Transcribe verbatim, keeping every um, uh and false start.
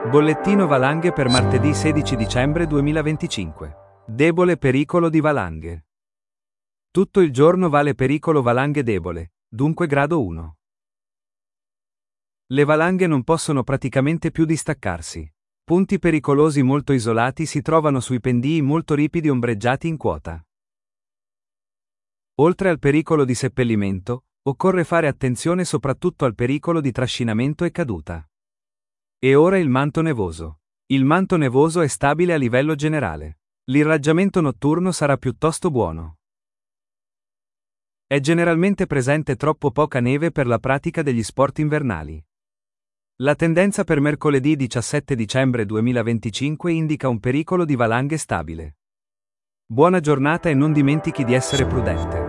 Bollettino valanghe per martedì sedici dicembre duemilaventicinque. Debole pericolo di valanghe. Tutto il giorno vale pericolo valanghe debole, dunque grado uno. Le valanghe non possono praticamente più distaccarsi. Punti pericolosi molto isolati si trovano sui pendii molto ripidi ombreggiati in quota. Oltre al pericolo di seppellimento, occorre fare attenzione soprattutto al pericolo di trascinamento e caduta. E ora il manto nevoso. Il manto nevoso è stabile a livello generale. L'irraggiamento notturno sarà piuttosto buono. È generalmente presente troppo poca neve per la pratica degli sport invernali. La tendenza per mercoledì diciassette dicembre duemilaventicinque indica un pericolo di valanghe stabile. Buona giornata e non dimentichi di essere prudente.